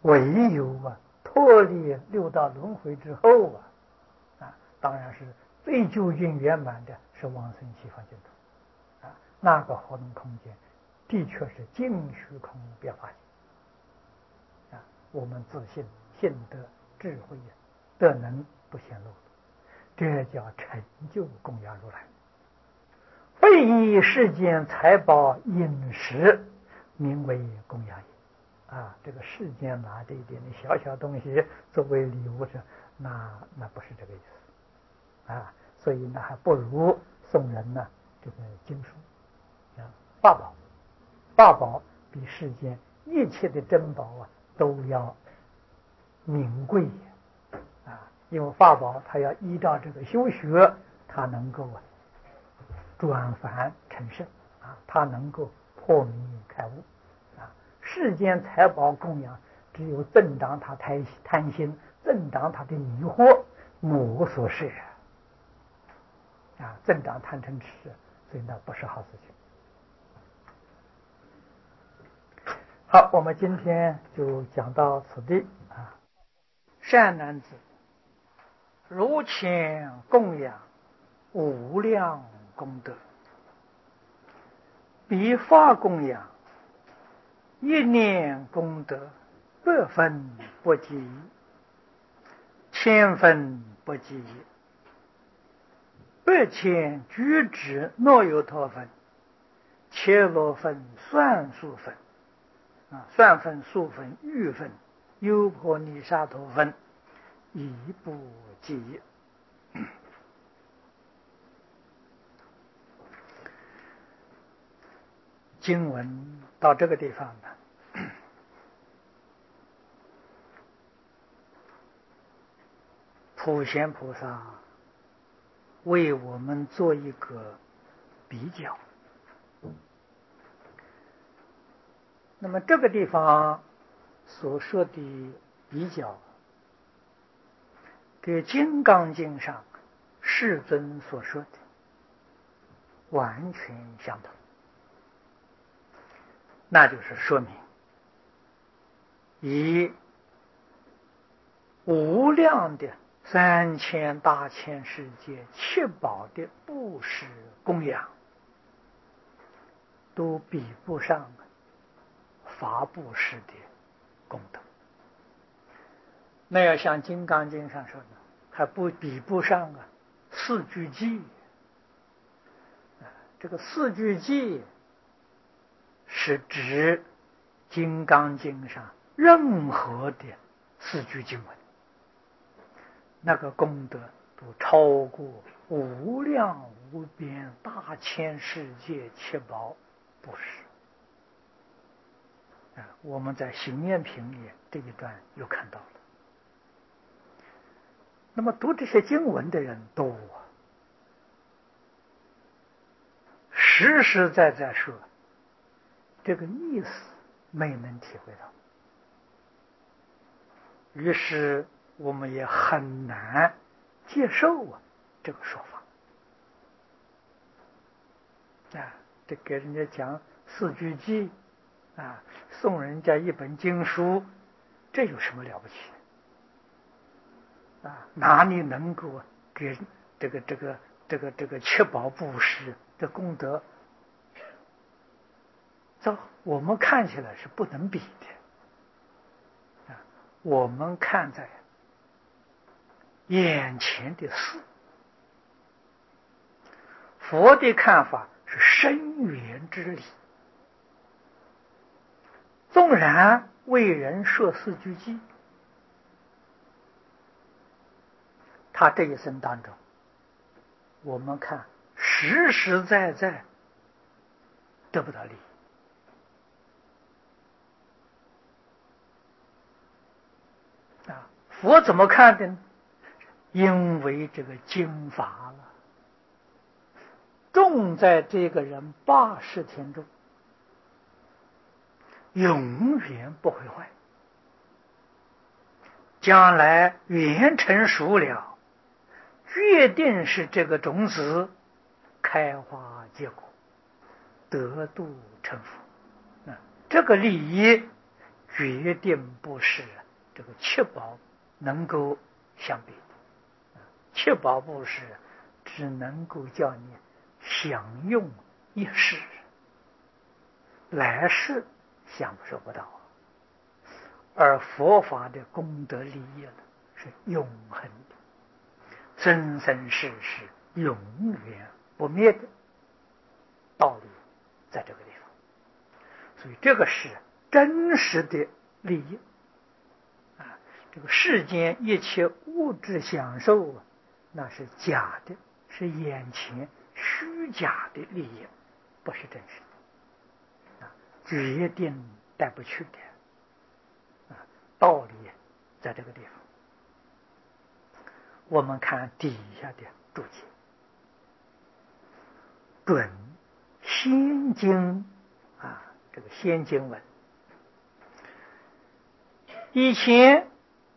唯有脱离六道轮回之后当然是最究竟圆满的是往生西方净土那个活动空间的确是尽虚空变化界我们自信信德智慧德能不显露，这叫成就供养如来。非以世间财宝饮食名为供养也这个世间拿这一点的小小东西作为礼物那不是这个意思所以呢还不如送人这个经书法宝，法宝比世间一切的珍宝都要名贵因为法宝它要依照这个修学，它能够转凡成圣它能够破迷开悟世间财宝供养只有增长他贪心，增长他的迷惑，无所事增长贪嗔痴，所以那不是好事情。好，我们今天就讲到此地善男子，如前供养无量功德，彼法供养一念功德百分不及，千分不及，百千举止若有陀分，切罗分算数分算分数分欲分优婆尼沙陀分已不及。经文到这个地方呢，普贤菩萨为我们做一个比较。那么这个地方所说的比较，跟《金刚经》上世尊所说的完全相同，那就是说明以无量的3000大千世界七宝的布施供养，都比不上法布施的功德。那要像《金刚经》上说的，还比不上四句偈。这个四句偈是指《金刚经》上任何的四句经文，那个功德都超过无量无边大千世界七宝布施。我们在行愿品里这一段又看到了。那么读这些经文的人都实实在在说这个意思没能体会到，于是我们也很难接受这个说法这给人家讲四句偈送人家一本经书，这有什么了不起哪里能够给这个七宝布施的功德，这我们看起来是不能比的我们看在眼前的事，佛的看法是深远之理。纵然为人说四句偈，他这一生当中，我们看实实在在得不到利益佛怎么看的呢？因为这个经法了，种在这个人80天中，永远不会坏，将来圆成熟了，决定是这个种子开花结果，得度成佛这个利益决定不是这个七宝能够相比的。七宝布施只能够叫你享用一世，来世享受不到。而佛法的功德利益呢，是永恒的，生生世世永远不灭的道理，在这个地方。所以这个是真实的利益啊！这个世间一切物质享受啊，那是假的，是眼前虚假的利益，不是真实的啊，决定带不去的。道理在这个地方。我们看底下的注解，准仙经啊，这个仙经文，以前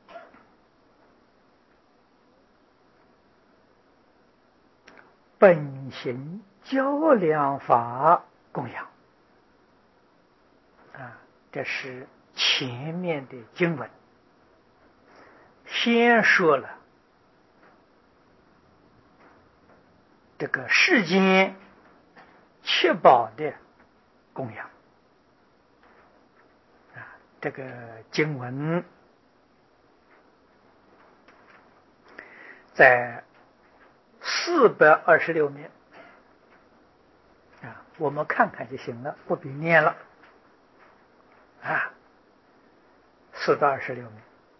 本行较量法供养啊，这是前面的经文先说了这个世间七宝的供养啊，这个经文在426面啊，我们看看就行了，不必念了啊。426面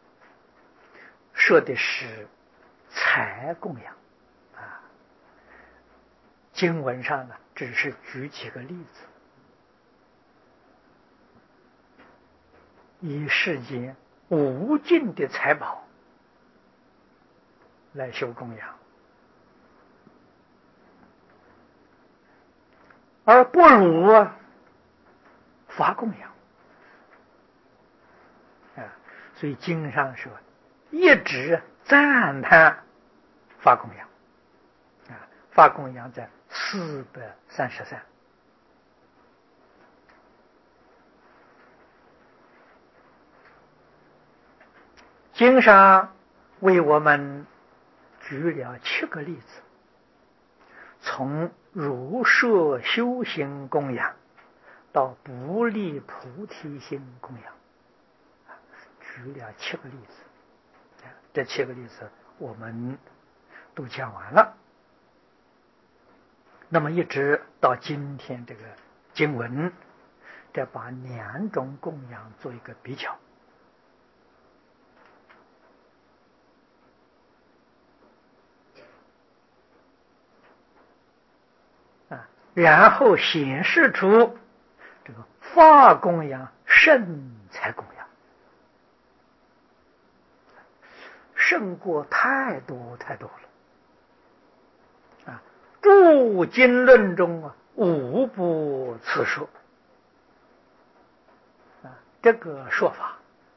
说的是财供养啊，经文上呢只是举几个例子，以世间无尽的财宝来修供养，而不如法供养啊。所以经上说一直赞叹法供养啊，法供养在433。经上为我们举了7个例子，从如摄修行供养到不立菩提心供养，举了7个例子。这7个例子我们都讲完了。那么一直到今天这个经文，再把2种供养做一个比较啊，然后显示出这个法供养胜财供养，胜过太多太多了啊！诸经论中啊，无不此说啊，这个说法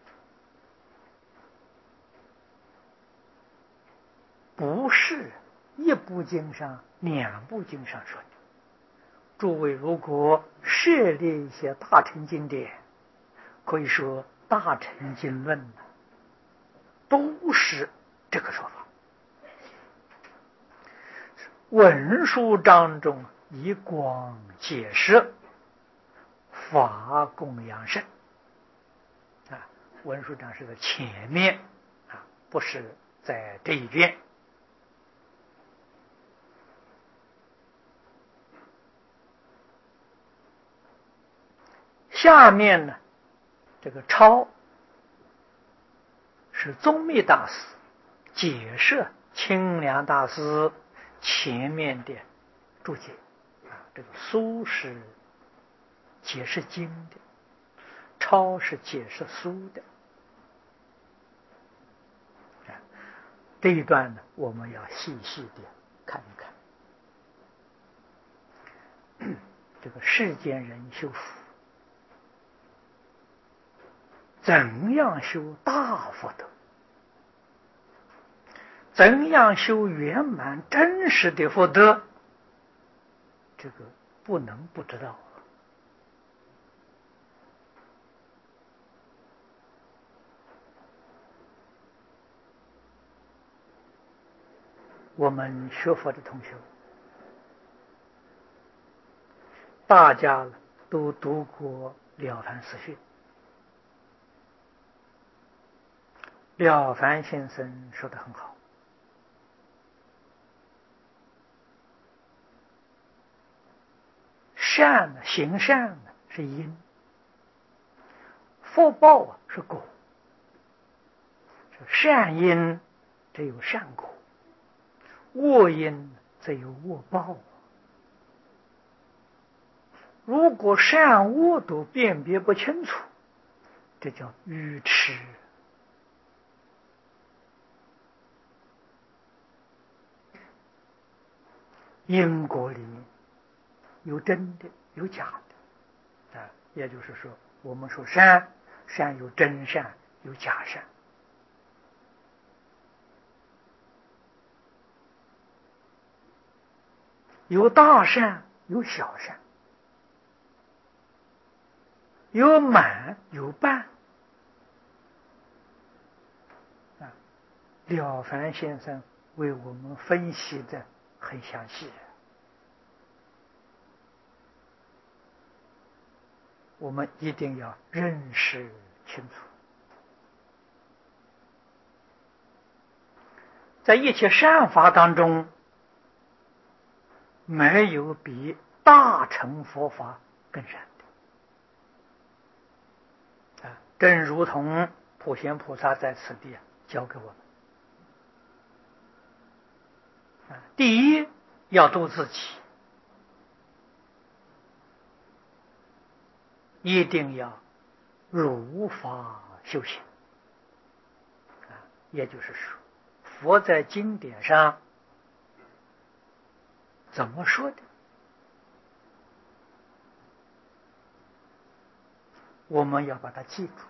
不是一部经上、2部经上说的。诸位如果涉猎一些大乘经典，可以说大乘经论都是这个说法。文书章中以广解释法供养胜啊，文书章是在前面啊，不是在这一边。下面呢，这个抄是宗密大师解释清凉大师前面的注解啊，这个书是解释经的，抄是解释书的啊。这一段呢，我们要细细的看一看。这个世间人修福，怎样修大福德，怎样修圆满真实的福德，这个不能不知道我们学佛的同学，大家都读过了凡四训。了凡先生说得很好，善行善是因，福报是果。善因则有善果，恶因则有恶报。如果善恶都辨别不清楚，这叫愚痴。因果里面有真的，有假的也就是说，我们说善有真善，有假善。有大善，有小善，有满，有半。了凡先生为我们分析的很详细，我们一定要认识清楚。在一切善法当中，没有比大乘佛法更善的正如同普贤菩萨在此地教给我们。第一，要度自己，一定要如法修行。也就是说，佛在经典上怎么说的，我们要把它记住，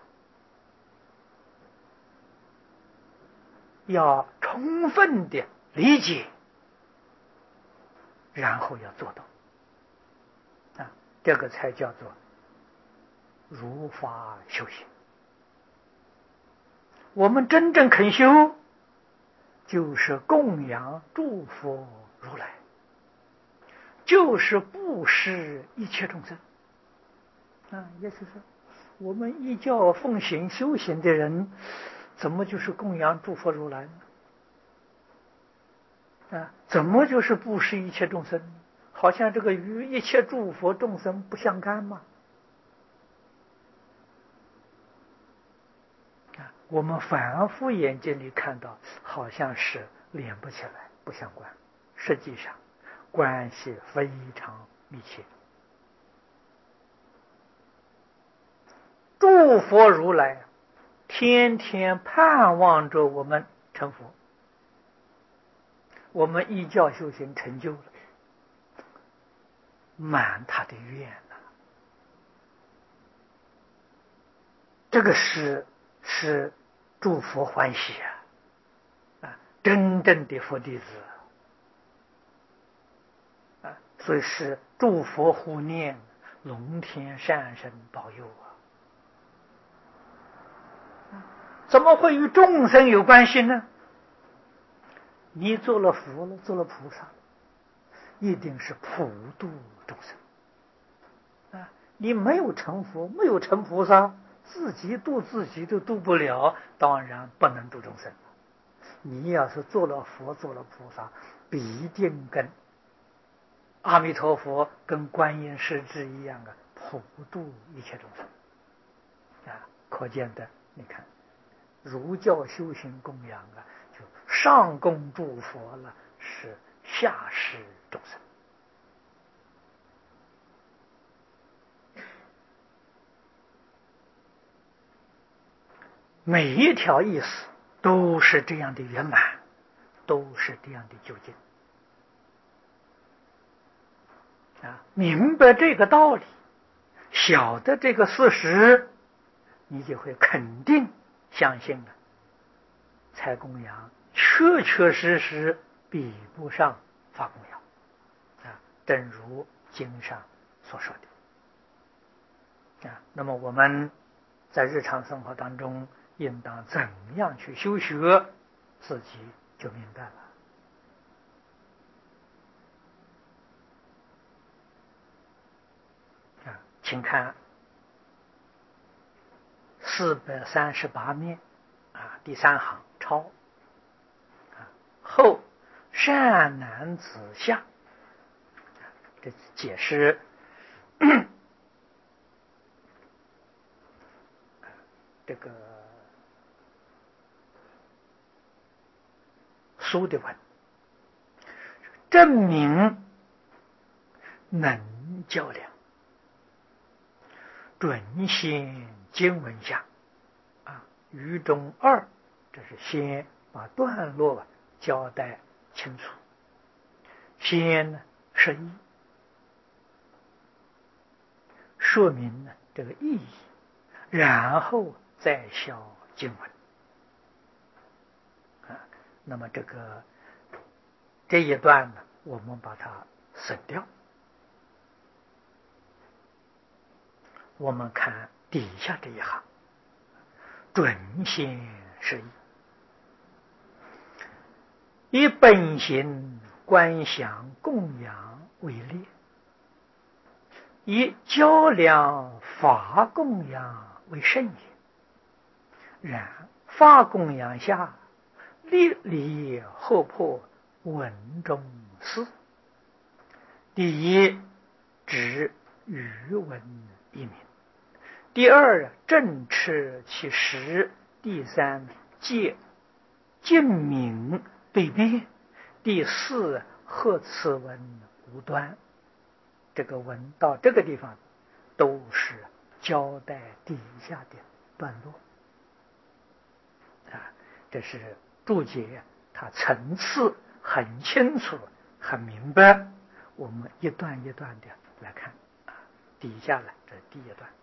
要充分的理解，然后要做到这个才叫做如法修行。我们真正肯修，就是供养诸佛如来，就是布施一切众生也就是说，我们依教奉行修行的人，怎么就是供养诸佛如来呢？怎么就是布施一切众生？好像这个与一切诸佛众生不相干吗？我们反复眼睛里看到，好像是连不起来，不相关。实际上，关系非常密切。诸佛如来天天盼望着我们成佛，我们依教修行成就了，满他的愿这个是诸佛欢喜真正的佛弟子所以是诸佛护念，龙天善神保佑怎么会与众生有关系呢？你做了佛了，做了菩萨，一定是普度众生你没有成佛，没有成菩萨，自己度自己都度不了，当然不能度众生。你要是做了佛，做了菩萨，必定跟阿弥陀佛跟观音师智一样普度一切众生可见的，你看儒教修行供养就上供诸佛了，是下施众生。每一条意思都是这样的圆满，都是这样的究竟明白这个道理，晓得这个事实，你就会肯定相信了，财供养确确实实比不上法供养正如经上所说的那么我们在日常生活当中应当怎样去修学，自己就明白了请看438面第3行抄后善男子下，这解释这个书的文，证明能较量，准先经文下于中二，这是先把段落交代清楚，先呢是义，说明呢这个意义，然后再消经文那么这一段呢，我们把它省掉。我们看底下这一行，准先是义，以本行观想供养为例，以较量法供养为甚也。然法供养下，历历后破文中事。第一，指语文一名；第二，正斥其实；第三，借尽名对辩；第四，贺此文无端。这个文到这个地方都是交代底下的段落这是注解，它层次很清楚很明白。我们一段一段的来看底下呢，这是第一段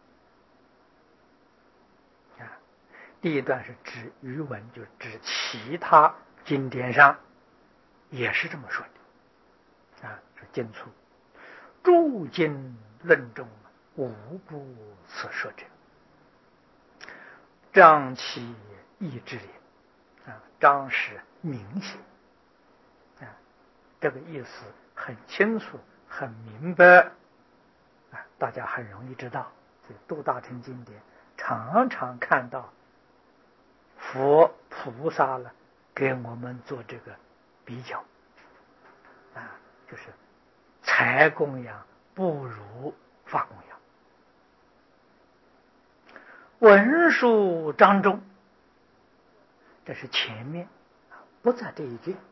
第一段是指余文，就是指其他经典上也是这么说的是经出诸经论中无不此说者，张其意之也张是明显这个意思很清楚很明白大家很容易知道。这度大乘经典常常看到佛菩萨了给我们做这个比较就是财供养不如法供养。文殊章中，这是前面不在这一卷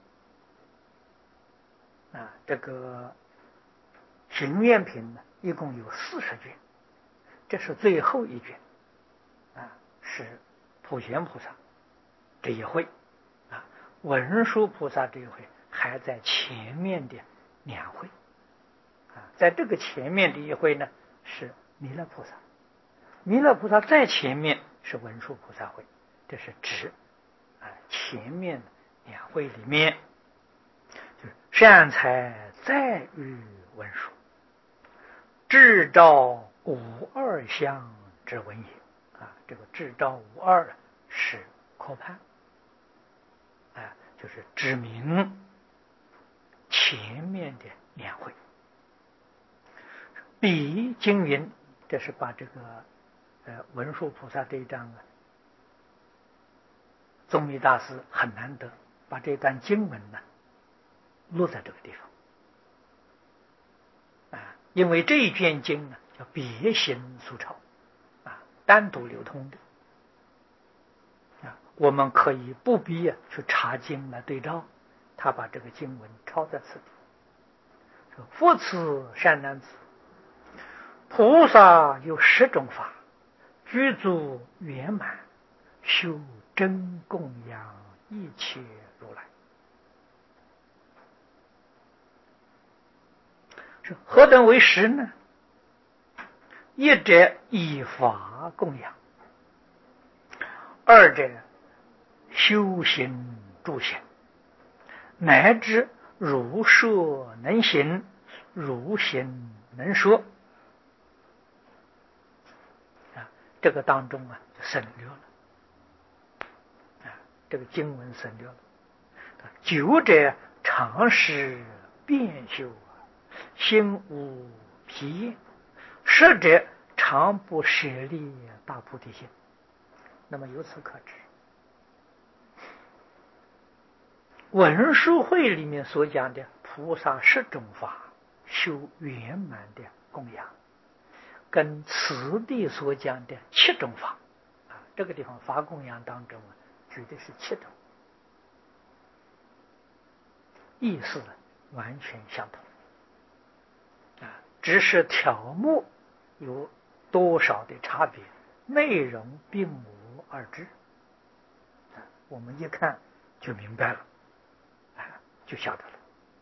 这个行愿品呢一共有40卷，这是最后一卷是普贤菩萨这一会文殊菩萨这一会还在前面的2会在这个前面的一会呢是弥勒菩萨，弥勒菩萨在前面是文殊菩萨会，这是指前面2会里面就是善财在于文殊，智照无二相之文也这个智照无二是科判就是指明前面的2会。比经云，这是把这个文殊菩萨这一章宗密大师很难得把这段经文呢录在这个地方因为这一卷经呢叫别行俗抄单独流通的我们可以不必去查经来对照，他把这个经文抄在此地。说复此善男子，菩萨有10种法，具足圆满，修真供养一切如来。是何等为10呢？一者以法供养，二者修行助行，乃至如说能行，如行能说这个当中就省略了这个经文省略了。九者常识变修，心无疲厌， 实者常不舍利大菩提心。那么由此可知，文殊会里面所讲的菩萨10种法修圆满的供养，跟此地所讲的7种法这个地方法供养当中举的是7种，意思完全相同只是条目有多少的差别，内容并无二致我们一看就明白了就晓得了。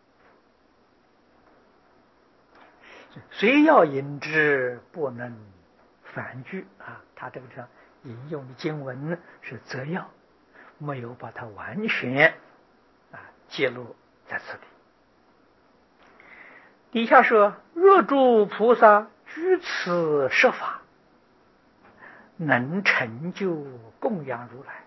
虽要引之，不能反句他这个地方引用的经文是择要，没有把它完全揭露在此地。底下说：若诸菩萨居此设法，能成就供养如来，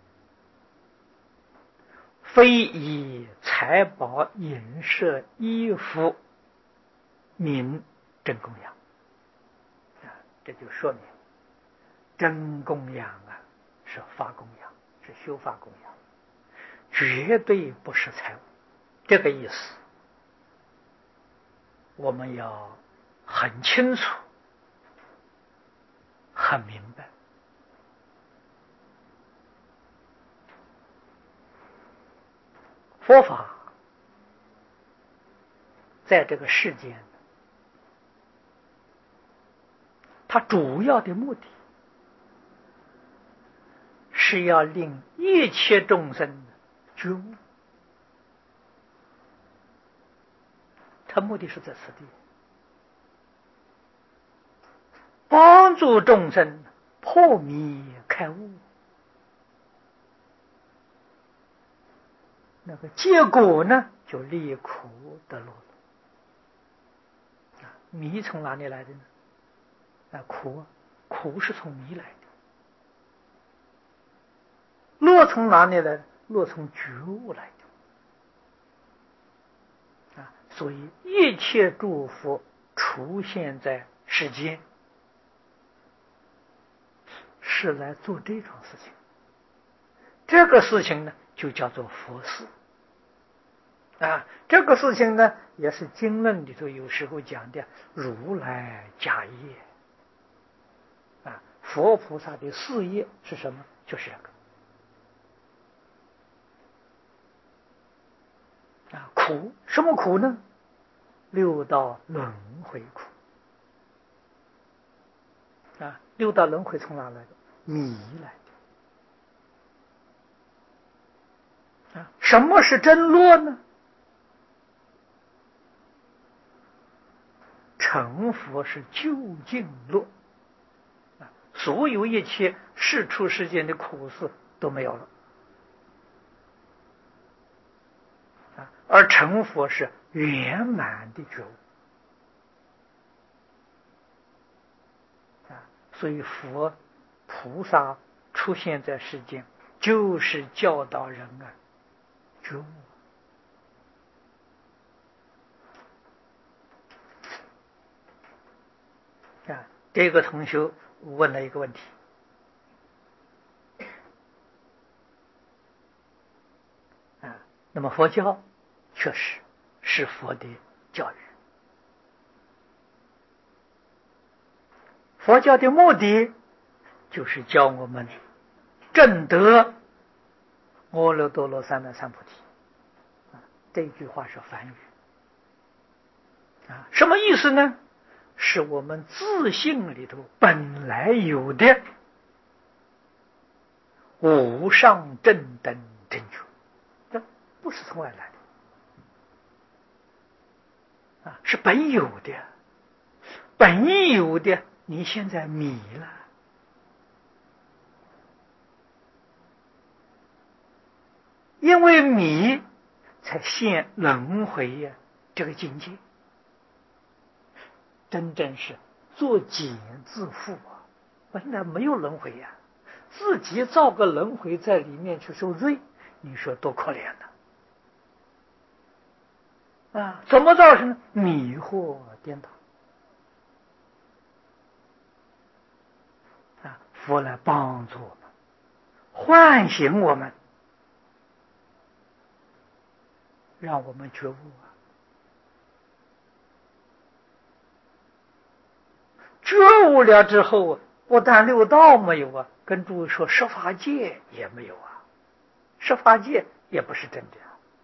非以财宝饮食衣服名真供养这就说明真供养是法供养，是修法供养，绝对不是财物。这个意思我们要很清楚很明白。佛法在这个世间，它主要的目的是要令一切众生觉悟，它目的是在此地，帮助众生破迷开悟。那个结果呢，就离苦得乐了。迷从哪里来的呢？苦是从迷来的。乐从哪里来的？乐从觉悟来的。所以一切诸佛出现在世间，是来做这种事情。这个事情呢，就叫做佛事。这个事情呢，也是经论里头有时候讲的如来家业。佛菩萨的事业是什么？就是这个。苦，什么苦呢？6道轮回苦。6道轮回从哪来的？迷来的。什么是真乐呢？成佛是究竟乐。所有一切世出世间的苦事都没有了。而成佛是圆满的觉悟。所以佛菩萨出现在世间，就是教导人觉悟。这个同学问了一个问题，那么佛教确实是佛的教育。佛教的目的就是教我们证得阿耨多罗三藐三菩提。这句话是梵语。什么意思呢？是我们自性里头本来有的无上正等正觉，这不是从外来的是本有的。本有的你现在迷了，因为迷才现轮回这个境界。真正是作茧自缚本来没有轮回自己造个轮回在里面去受罪，你说多可怜怎么造成迷惑颠倒佛来帮助我们，唤醒我们，让我们觉悟啊！觉悟了之后啊，不但六道没有啊，跟诸位说十法界也没有啊，十法界也不是真的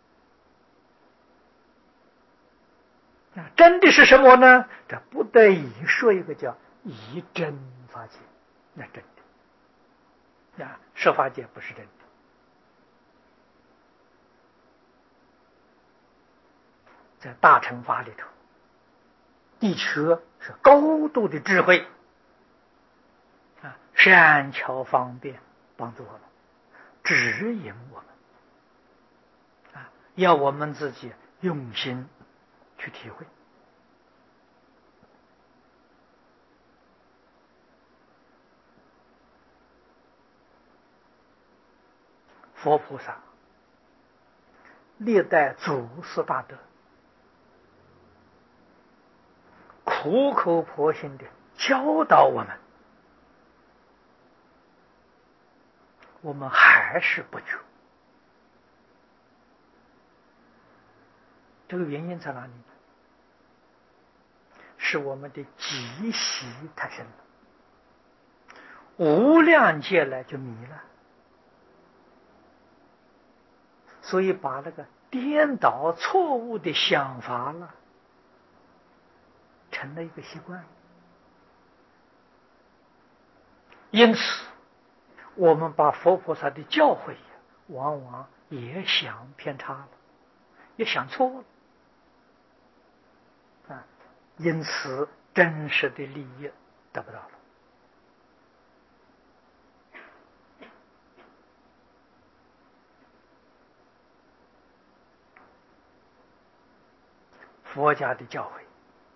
啊！真的是什么呢？这不得已说一个叫一真法界，那真的啊，十法界不是真的。在大乘法里头，的确是高度的智慧啊，善巧方便帮助我们，指引我们啊，要我们自己用心去体会。佛菩萨历代祖师大德苦口婆心的教导我们，我们还是不觉。这个原因在哪里呢？是我们的集习太深了，无量劫来就迷了，所以把那个颠倒错误的想法了，成了一个习惯。因此我们把佛菩萨的教诲往往也想偏差了，也想错了啊，因此真实的利益得不到了。佛家的教诲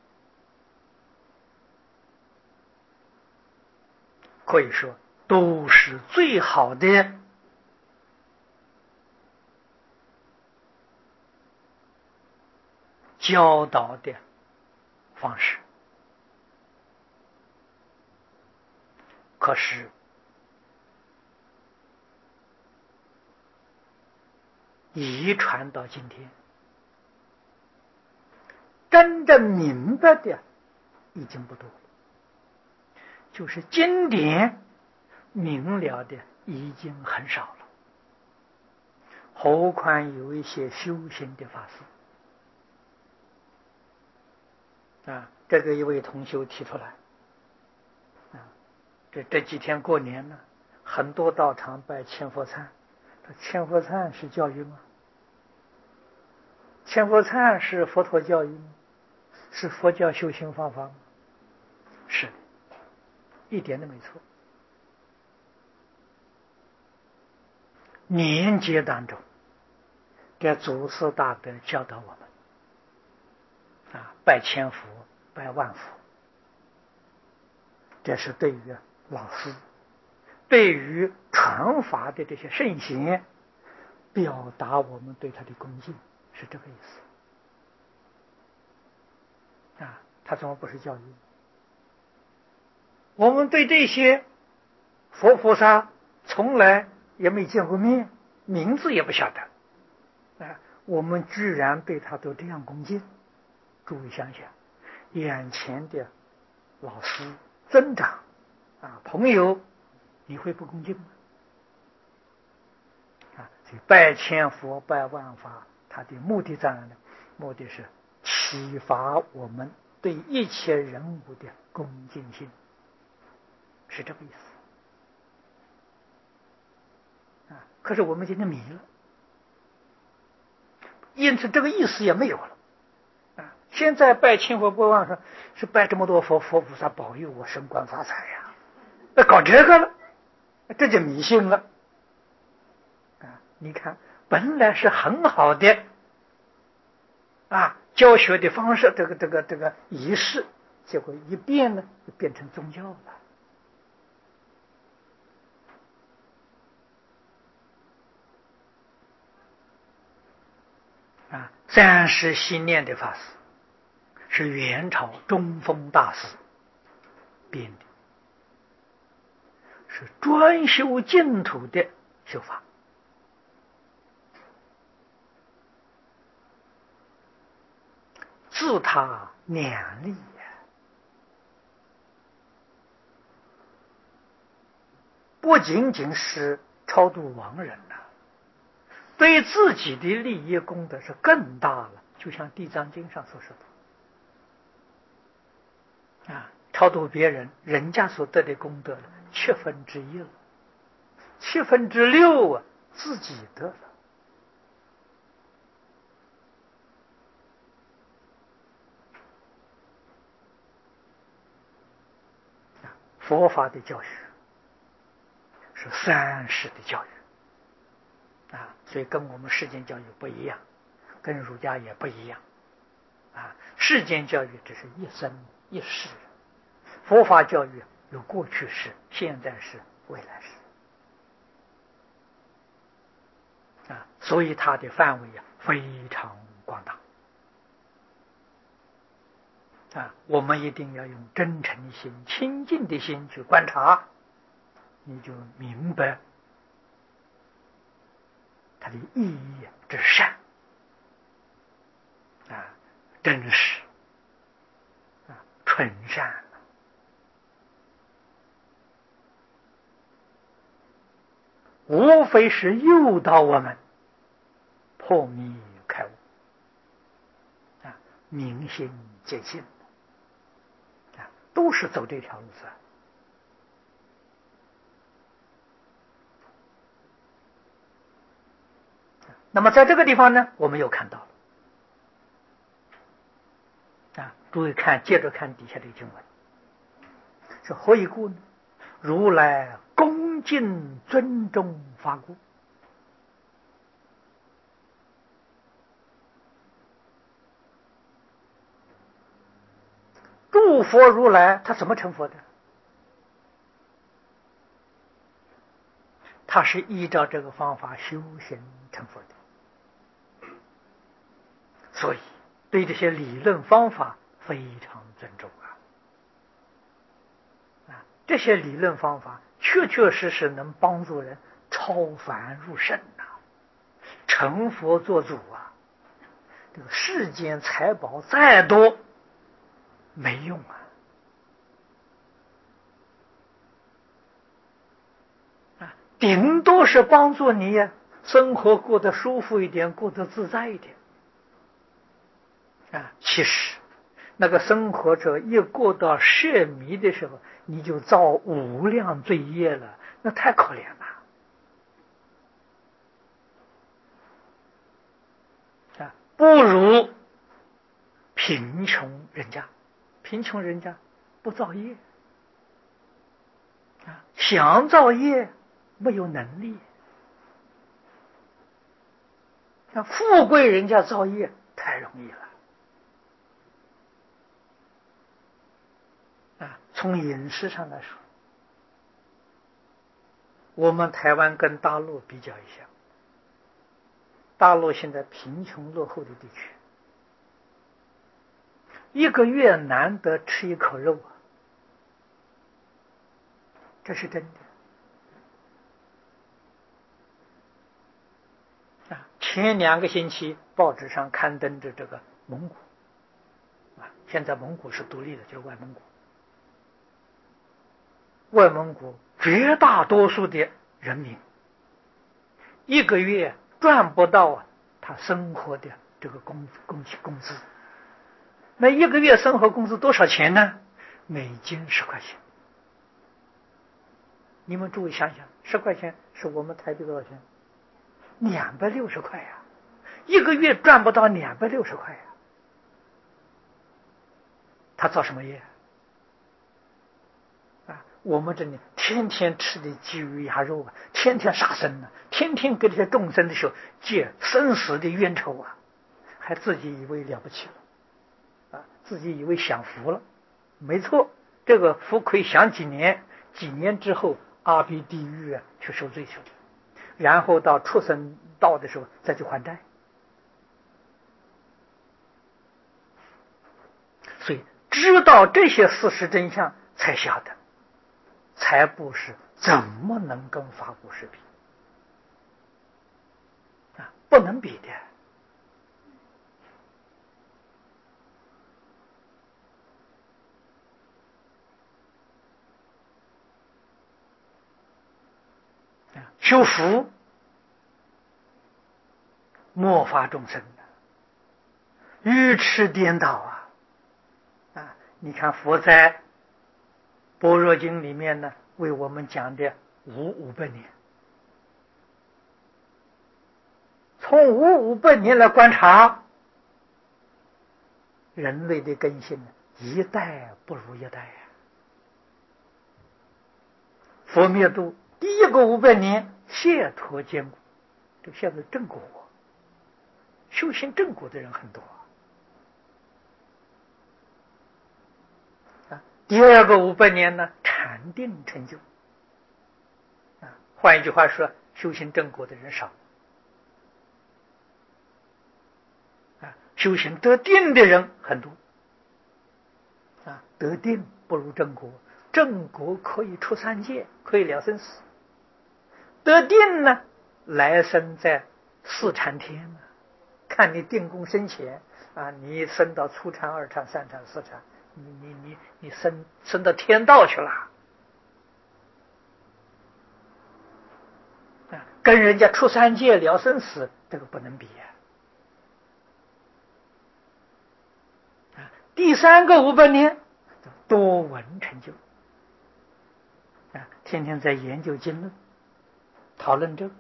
可以说都是最好的教导的方式，可是遗传到今天，真正明白的已经不多了，就是经典明了的已经很少了，何况有一些修行的法师啊，这个一位同修提出来啊，这几天过年了，很多道场拜千佛忏，千佛忏是教育吗？千佛忏是佛陀教育吗？是佛教修行方法吗？是的，一点都没错。年节当中，这祖师大德教导我们啊，拜千佛，拜万佛，这是对于老师，对于传法的这些圣贤，表达我们对他的恭敬，是这个意思啊。他怎么不是教育？我们对这些佛菩萨从来也没见过面，名字也不晓得啊，我们居然对他都这样恭敬。诸位想想，眼前的老师、尊长啊、朋友，你会不恭敬吗？啊，所以拜千佛、拜万法，它的目的在哪呢？目的是启发我们对一切人物的恭敬心，是这个意思啊。可是我们今天迷了，因此这个意思也没有了啊。现在拜千佛、拜万法是拜这么多佛菩萨保佑我升官发财呀，搞这个了，这就迷信了啊。你看，本来是很好的啊，教学的方式，这个仪式，结果一变呢，就变成宗教了啊。三世心念的法师是元朝中峰大师编的， 是专修净土的修法。自他两利呀，不仅仅是超度亡人了，对自己的利益功德是更大了。就像《地藏经》上所说的啊，超度别人，人家所得的功德1/7了，6/7啊，自己得了。佛法的教育是3世的教育啊，所以跟我们世间教育不一样，跟儒家也不一样啊。世间教育只是一生一世，佛法教育有过去式、现在式、未来式啊，所以它的范围非常广大啊。我们一定要用真诚心、清净的心去观察，你就明白它的意义之善啊，真实啊，纯善。无非是诱导我们破迷开悟啊，明心见性啊，都是走这条路子。那么在这个地方呢，我们又看到了啊，诸位看，接着看底下的经文，是何以故呢？如来恭敬尊重法故。诸佛如来他怎么成佛的？他是依照这个方法修行成佛的，所以对这些理论方法非常尊重啊！这些理论方法确确实实能帮助人超凡入圣成佛做主啊！这个世间财宝再多没用啊！顶多是帮助你生活过得舒服一点，过得自在一点啊！其实那个生活者一过到奢靡的时候，你就造无量罪业了，那太可怜了啊！不如贫穷人家，贫穷人家不造业啊，想造业没有能力。像富贵人家造业太容易了啊！从饮食上来说，我们台湾跟大陆比较一下，大陆现在贫穷落后的地区，一个月难得吃一口肉啊，这是真的啊！前2个星期报纸上刊登着这个蒙古啊，现在蒙古是独立的，就是外蒙古。外蒙古绝大多数的人民一个月赚不到他生活的这个工资。那一个月生活工资多少钱呢？美金10块钱。你们注意想想，10块钱是我们台币多少钱？260块呀！一个月赚不到260块呀！他造什么业啊？我们这里天天吃的鸡鱼鸭肉啊，天天杀生啊，天天给这些众生的时候结生死的冤仇啊，还自己以为了不起了啊，自己以为享福了。没错，这个福可以享几年，几年之后阿鼻地狱去受罪去了，然后到畜生道的时候再去还债。所以知道这些事实真相才晓得，才不是怎么能跟法故事比？不能比的。修福末法众生的愚痴颠倒你看佛在《般若经》里面呢，为我们讲的500年，从500年来观察，人类的根性一代不如一代佛灭度第一个500年，解脱坚固，这现在正果，修行正果的人很多第二个500年呢，禅定成就换一句话说，修行正果的人少修行得定的人很多得定不如正果，正果可以出三界，可以了生死，得定呢，来生在4禅天看你定功深浅你升到初禅、2禅、3禅、4禅，你升到天道去了跟人家出三界了生死，这个不能比第三个500年，多闻成就天天在研究经论，讨论这个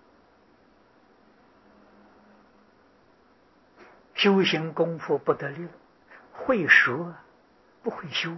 修行功夫不得力，会说不会修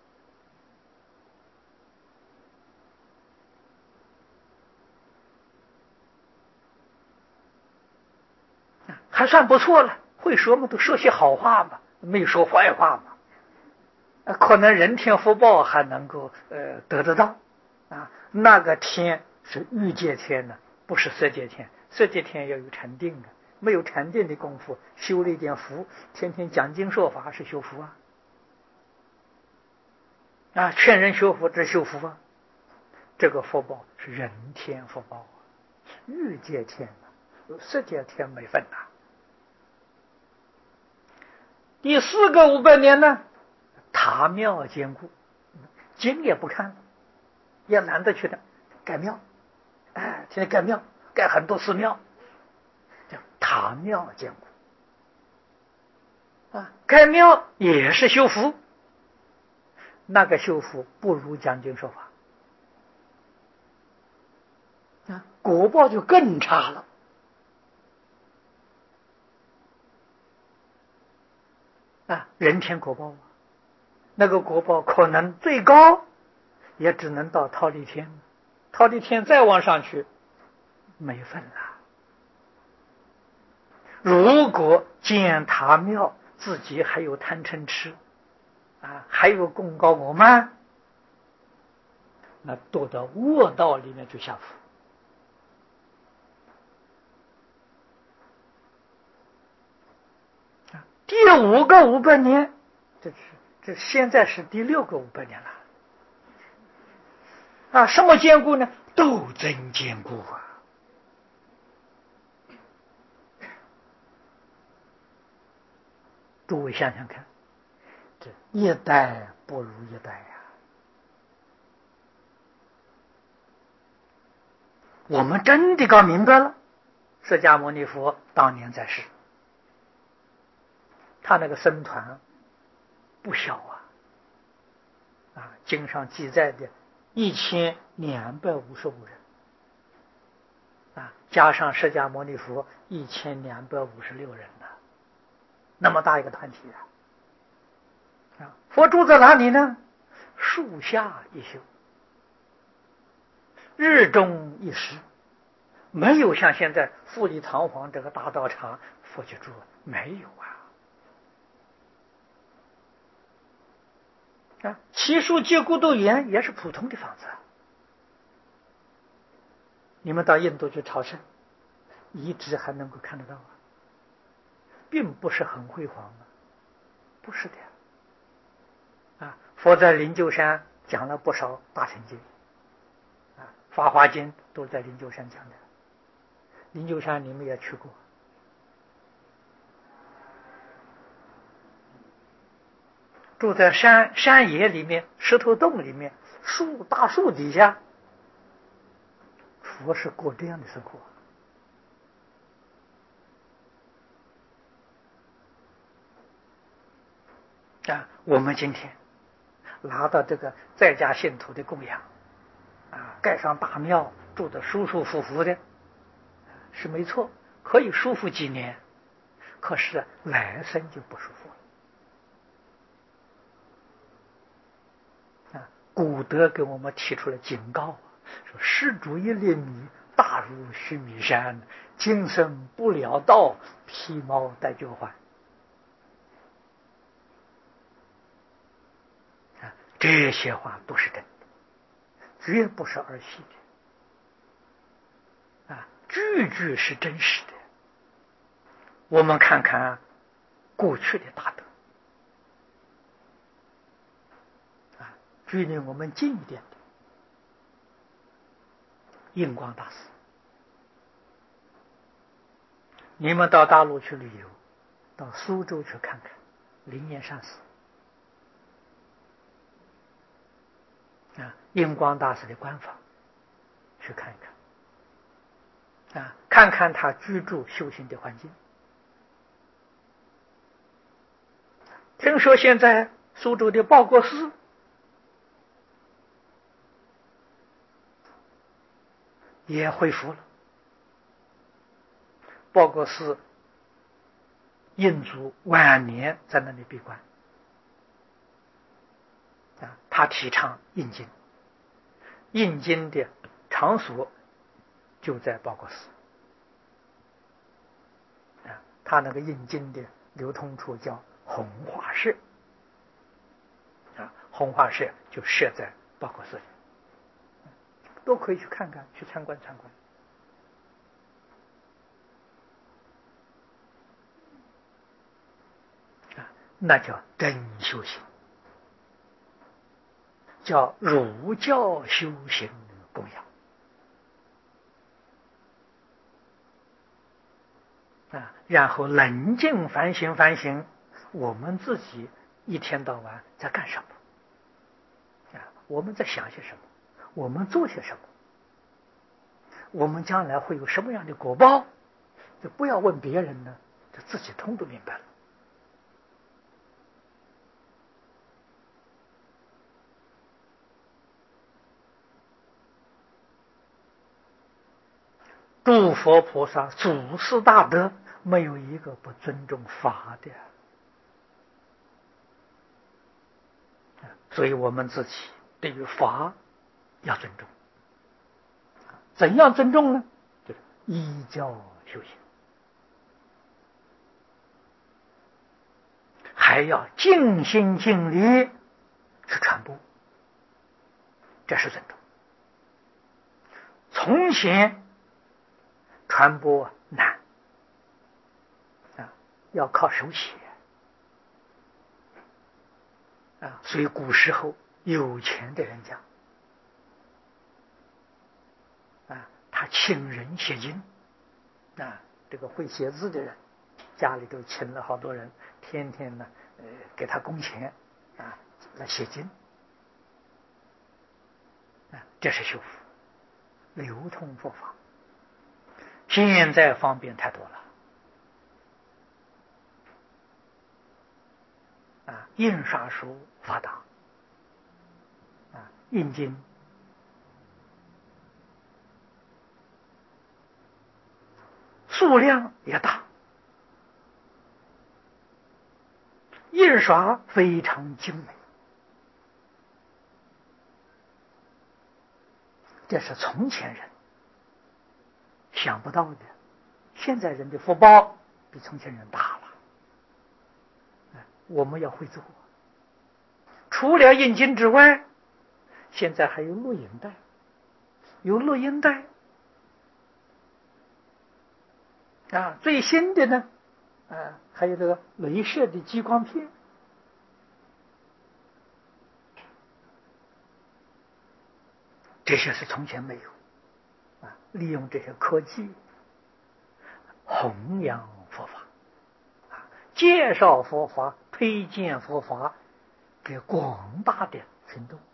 还算不错了，会说嘛，都说些好话嘛，没说坏话嘛可能人天福报还能够得得到那个天是欲界天呢，不是色界天，色界天要有禅定没有禅定的功夫，修了一点福，天天讲经说法是修福劝人学佛这修福这个福报是人天福报欲界天色界天没分第4个500年呢，塔庙坚固，经也不看，也懒得去的盖庙现在盖庙，盖很多寺庙，叫塔庙坚固盖庙也是修福，那个修福不如讲经说法果报就更差了人天果报那个果报可能最高也只能到忉利天，忉利天再往上去没份了。如果建塔庙自己还有贪嗔痴还有功高我慢，那堕到恶道里面去下伏第5个500年，这现在是第6个500年了什么坚固呢？斗争坚固诸位想想看，这一代不如一代我们真的搞明白了，释迦牟尼佛当年在世，他那个僧团不小经上记载的1255人加上释迦牟尼佛1256人那么大一个团体佛住在哪里呢？树下一宿，日中一时，没有像现在富丽堂皇这个大道场佛去住，没有祇树结孤独园也是普通的房子你们到印度去朝圣，遗址还能够看得到并不是很辉煌不是的佛在灵鹫山讲了不少大乘经法华经》都在灵鹫山讲的。灵鹫山你们也去过，住在山野里面，石头洞里面，大树底下，佛是过这样的生活。我们今天拿到这个在家信徒的供养，盖上大庙，住得舒舒服服的，是没错，可以舒服几年，可是来生就不舒服了。古德给我们提出了警告，说施主一粒米，大如须弥山，今生不了道，披毛戴脚环。这些话都是真的，绝不是儿戏的，句句是真实的。我们看看过去的大德，距离我们近一点的印光大师，你们到大陆去旅游，到苏州去看看灵岩上师，印光大师的官房去看一看，看看他居住修行的环境。听说现在苏州的报国寺也恢复了。报国寺印祖晚年在那里闭关，他提倡印经，印经的场所就在报国寺，他那个印经的流通处叫弘化社，弘化社就设在报国寺里，都可以去看看，去参观参观。那叫真修行，叫儒教修行供养。然后冷静反省反省，我们自己一天到晚在干什么？我们在想些什么？我们做些什么？我们将来会有什么样的果报？就不要问别人呢，就自己通都明白了。诸佛菩萨、祖师大德，没有一个不尊重法的。所以我们自己对于法要尊重。怎样尊重呢？就是依教修行，还要尽心尽力去传播，这是尊重。从前传播难，要靠手写，所以古时候有钱的人家，他请人写经，这个会写字的人，家里头请了好多人，天天呢，给他工钱，来写经，这是修福，流通佛法。现在方便太多了，印刷术发达，印经数量也大，印刷非常精美，这是从前人想不到的。现在人的福报比从前人大了，我们要会做。除了印经之外，现在还有录影带，有录音带，最新的呢，还有这个镭射的激光片，这些是从前没有， 利用这些科技弘扬佛法，介绍佛法，推荐佛法给广大的群众。